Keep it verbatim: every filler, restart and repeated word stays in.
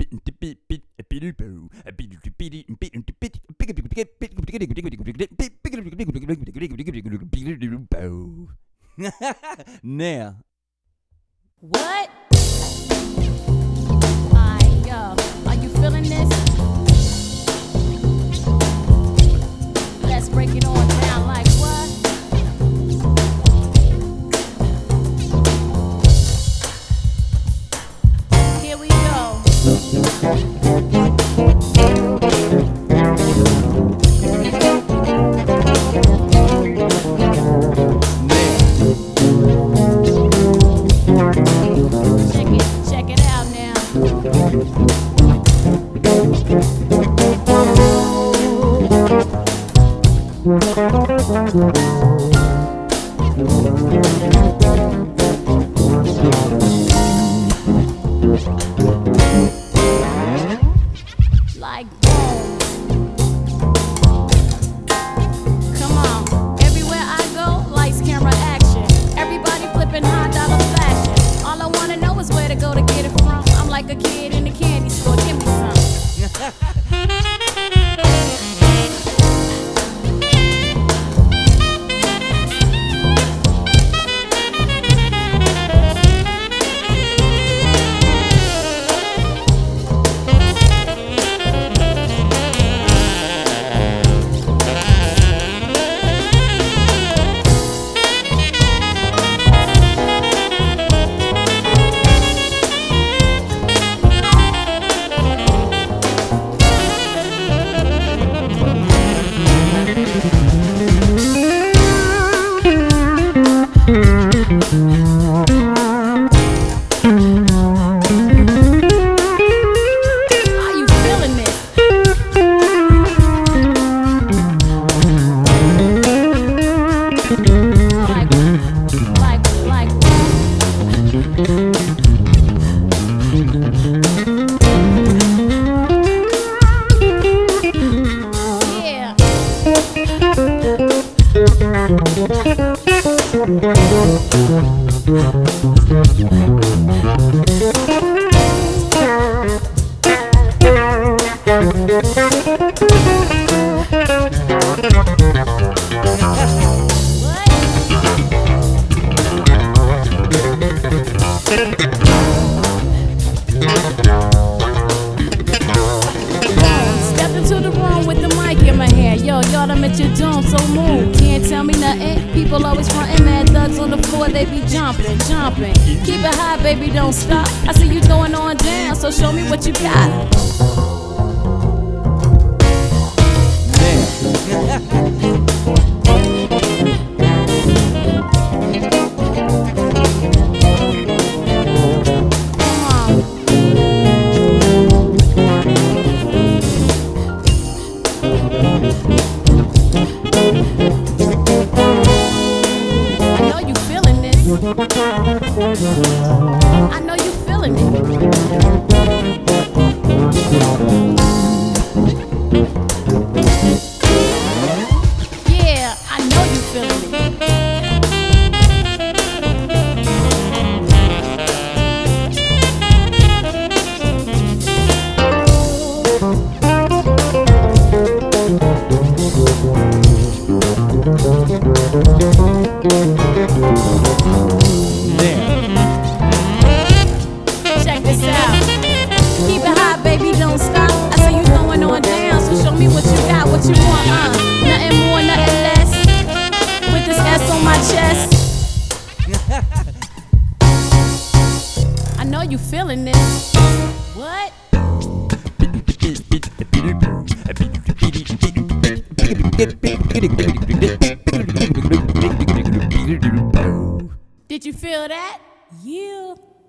Now. What? Alright, yo, are you feeling this? Let's break it on down like what? Here we go. Check it, check it out now. Like boom. Come on, everywhere I go, lights, camera, action. Everybody flipping high dollar flashing. All I wanna know is where to go to get it from. I'm like a kid in the candy store, give me some. Are you feeling it? Like, like, like. Yeah. Step into the room with the mic in my hand. Yo, y'all done met your dome, so move. Can't tell me nothing. People always frontin', mad thugs on the floor, they be jumping, jumping. Keep it high, baby, don't stop. I see you going on down, so show me what you got. Come on. I know you feeling this. I know you feeling it. Yeah, I know you feeling it. Check this out. Keep it high, baby, don't stop. I see you going on down, so show me what you got, what you want, uh. Nothing more, nothing less. With this S on my chest. I know you feeling this. What? Did you feel that? Yeah.